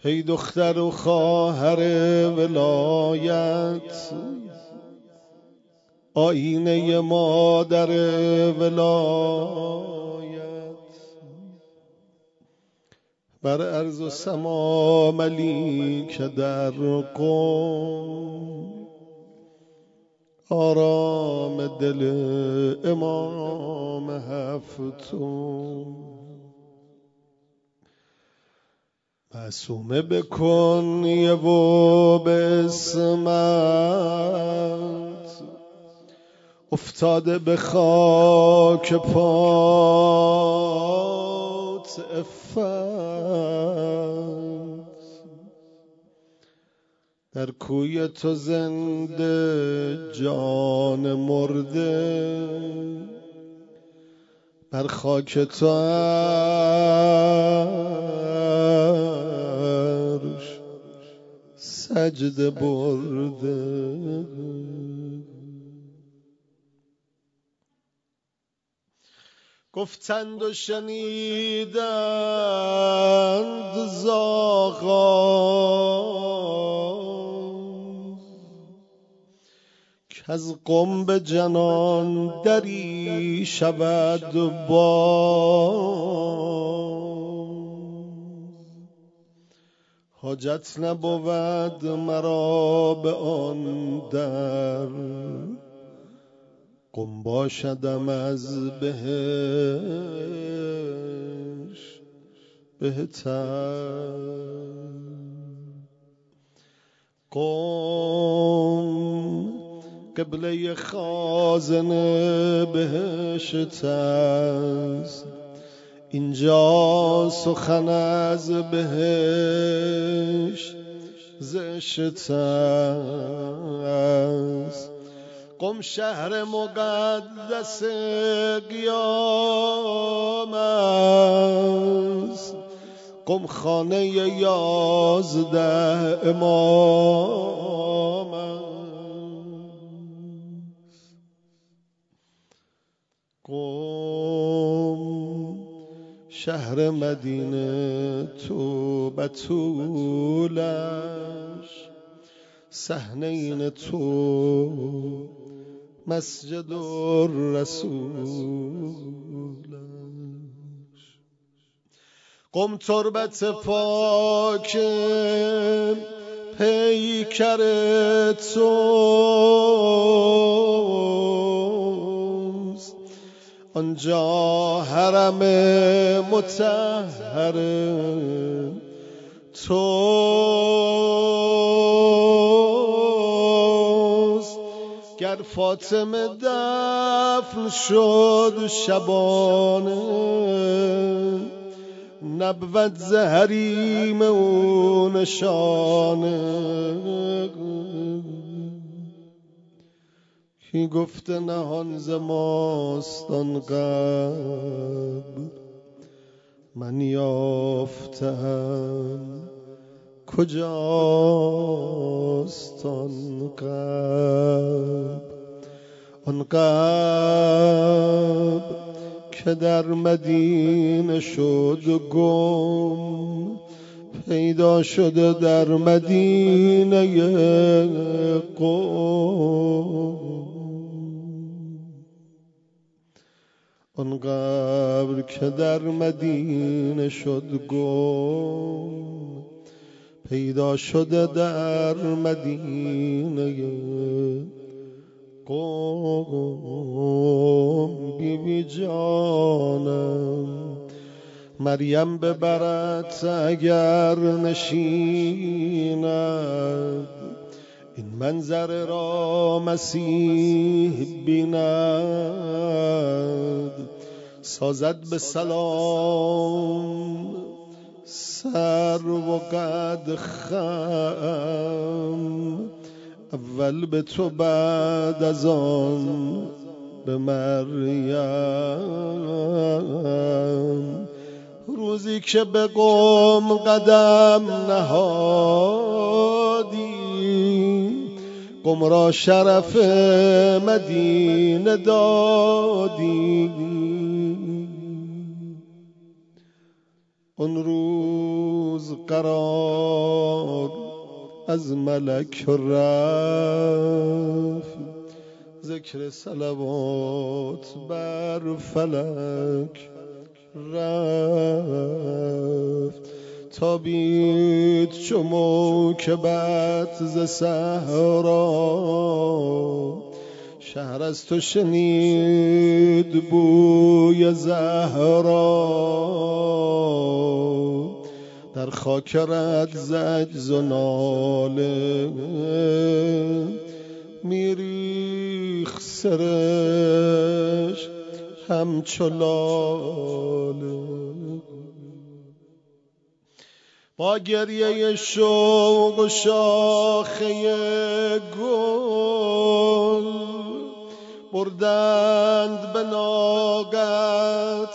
ای دختر و خواهر ولایت، آینه مادر ولایت، بر ارض و سما ملیک در قم، آرام دل امام هفتم. معصومه بکن یه و به اسمت، افتاده به خاک پات عفت، در کوی تو زنده جان مرده، بر خاک تو عرش سجده برده. گفتند و شنیدند ز آغاز، کز قم به جنان دری شود باز، حاجت نبود مرا به آن در، قم باشدم از بهش بهتر. قم قبله خازن بهشت است، اینجا سخن از بهشت زشت است. قم شهر مقدس قیام است، قم خانه 11 امام است. قم شهر مدینه تو بتولش، صحنین تو مسجد الرسولش. قم تربت پاک پیکر توست، آنجا حرم مطهر توست. گر فاطمه دفن شد شبانه، نبود ز حریم او نشانه. کی گفته نهان ز ماست آن قبر، من یافتم کجاست آن قبر. آن قبر که در مدینه شد گم، پیدا شده در مدینه قم. آن قبر که در مدینه شد گم، پیدا شده در مدینه قم. بی جانم مریم ببرد اگر نشیند، این منظر را مسیح بیند. سازد به سلام سر و قد خم، اول به تو بعد از آن به مریم. روزی که به قم قدم نهادی، قم را شرف مدینه دادی. اون روز قرار از ملک رفت، ذکر صلوات بر فلک رفت. تابید چو موکبت ز صحرا، شهر از تو شنید بوی زهرا. در خاک رد زجز و ناله، میریخ سرش همچو لاله. با گریه شوق و شاخه گل، بردند به ناقت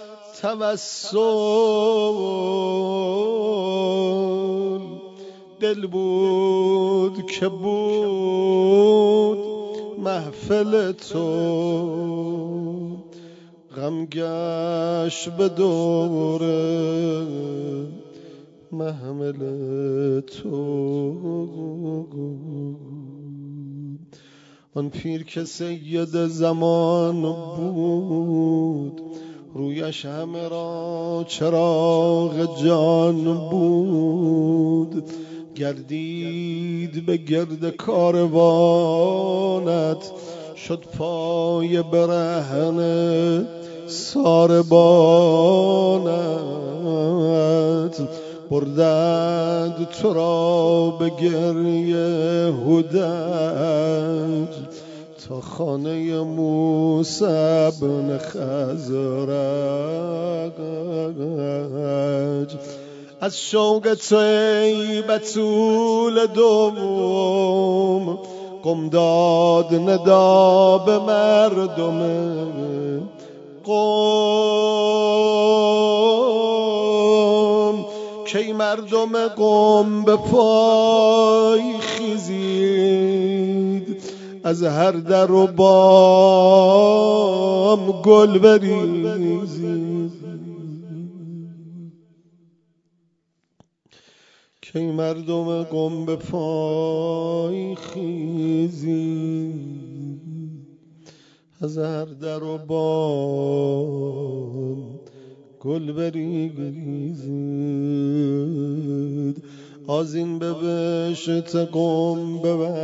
توسل. دل بود که بود محفل تو، غم گشت به دوره محمل تو. آن پیر که سید زمان بود، رویش همه را چراغ جان بود. گردید به گرد کاروانت، شد پای برهنه ساربانت. بردند تو را به گریه هودج، تا خانه موسی بن خزرج. از شوق تو ای بتول دوم، قم داد ندا به مردم قم. کی مردم قم به پای خیزید، از هر در و بام گل بریزید. کی مردم قم به پای خیزید، از هر در و بام گل بریزید. آذین به بهشت قم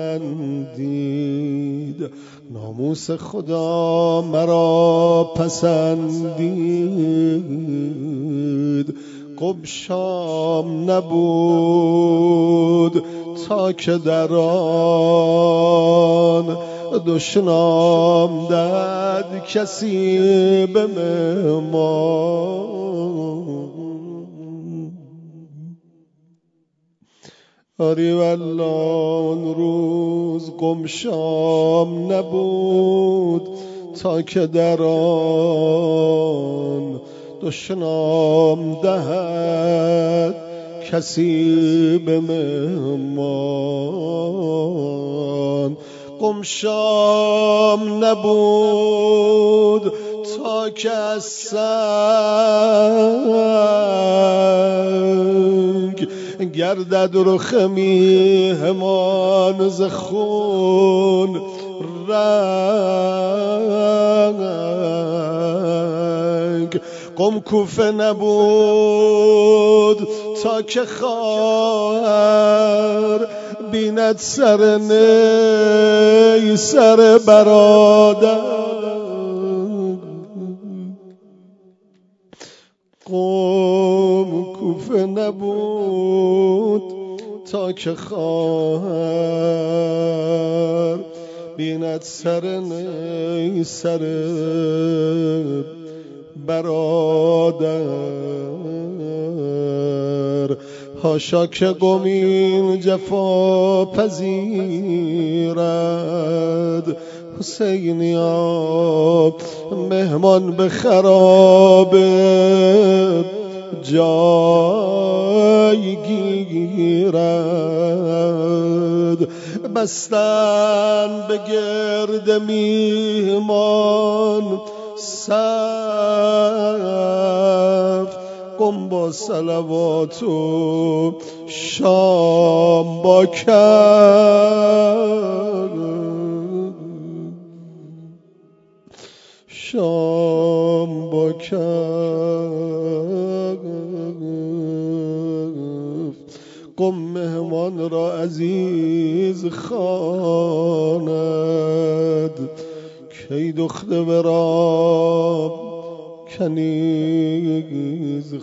ببندید، ناموس خدا مرا پسندید. قم شام نبود تا که در آن، دشنام داد کسی به مهمان. آری والله اون روز قم شام نبود تا که در آن، دشنام دهد کسی به مهمان. قم شام نبود تا که از سنگ، گردد رخ میهمان ز خون رنگ. قم کوفه نبود تا که خواهر، بیند سر نی سر برادر. قم کوفه نبود تا که خواهر، بیند سر نی سر برادر. حاشا که قم این جفا پذیرد، حسینیا مهمان به خراب جای گیرد. بستن به گرد میهمان صف، قم با صلوات و شام با شام با قم مهمان را عزیز خواند کی دخته برام کنیز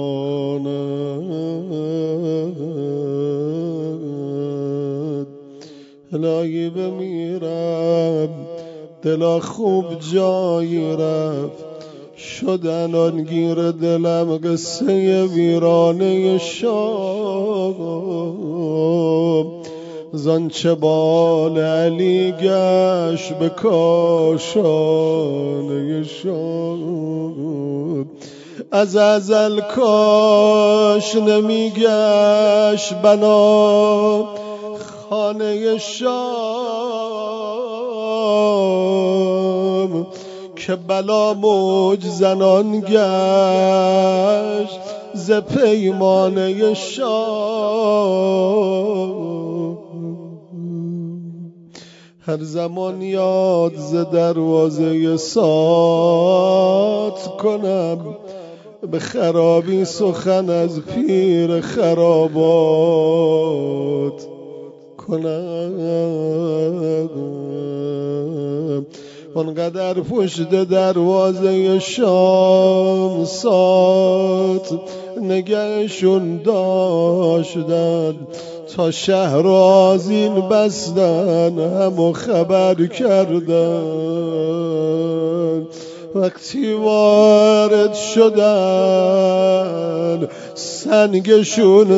خواند الهی بمیرم دلا خوب جایی رفت شدن آنگیر دلم قصه ویرانه شام زانچه بال علی گشت به کاشانه شام از ازل کاش نمیگشت بنا خانه شام که بلا موج زنان گشت ز پیمانه شام هر زمان یاد ز دروازه سات کنم به خرابی سخن از پیر خرابات کنم آنقدر پشت دروازه شام سات نگهشون داشتن تا شهر آذین بستن همو خبر کردن وقتی وارد شدن سنگشون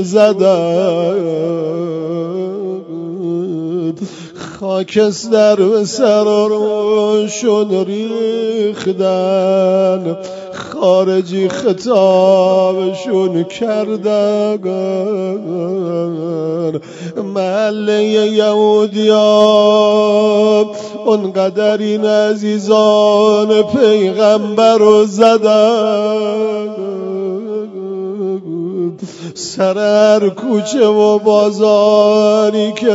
زدن خاکستر به سر روشون ریختن خارجی خطابشون کردن محله یهودیان اونقدر این عزیزان پیغمبر رو زدن سر هر کوچه و بازاری که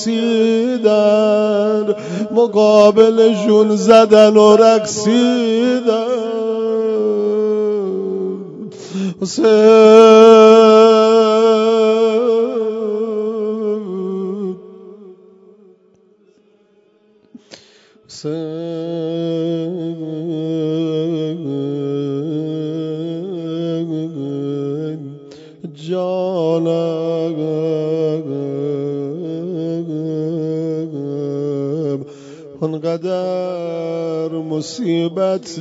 رسیدن مقابلشون زدن و رقصیدن جانم انقدر مصیبت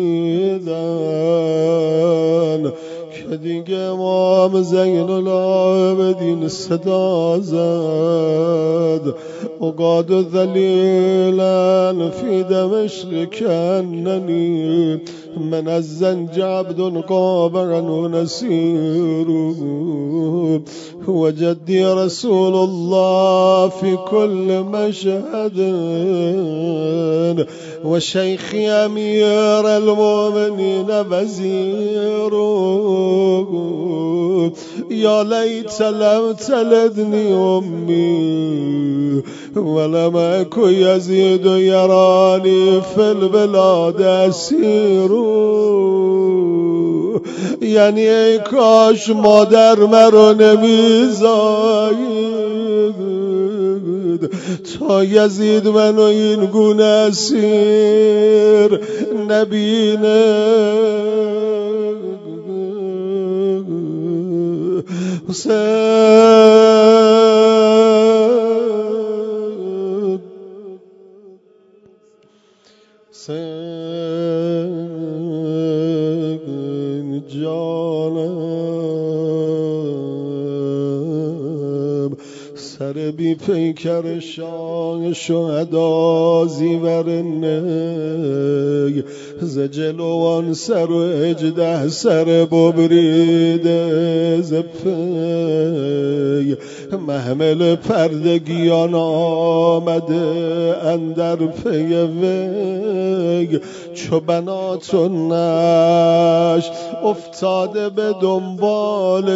دیدن که دیگه امام زین العابدین صدا زد اقعد ذلیلا فی دمشق کاننی من الزنج عبد قابرا نسیر هو جدی رسول الله في كل مشهد وشيخي أمير المؤمنين وزير يا ليت لم تلدني أمي ولم أكن يزيد يراني في البلاد أسير یعنی ای کاش مادر مرا نمیزاید تا یزید منو این گونه اسیر نبینه جانم سر بی پیکر شاه شهدا زیورنه ز جلوان سر و 18 سر ببریده ز پی محمل پردگیان آمده اندر پی وی چو بنات و نش افتاده به دنبال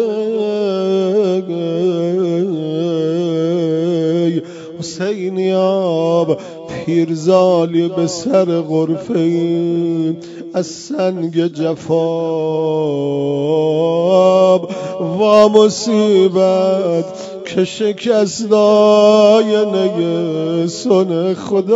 جده حسینی آب پیرزالی به سر غرفه از سنگ جفاب و مصیبت که شکست آینه سن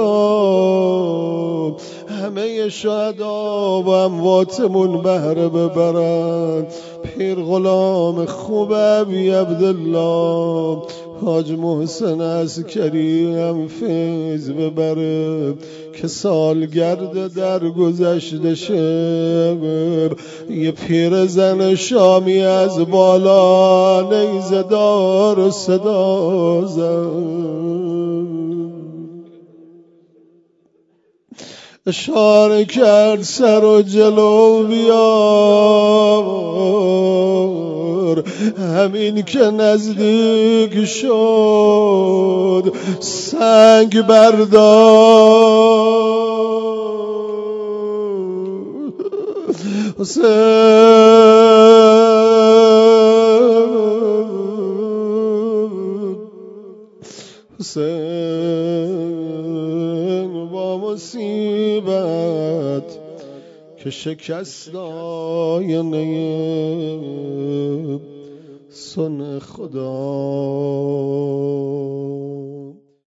خدا همه شهدا و امواتمون بهره ببرند پیر غلام خوب ابی عبدالله حاج محسن عسکری هم فیض ببره که سالگرد در گذشته شب یه پیر زن شامی از بالا نیزه دار و صدا زد اشاره کرد سر و جلو بیار همین که نزدیک شد سنگ بردار حسین با مصیبت که شکست آینه سن خدا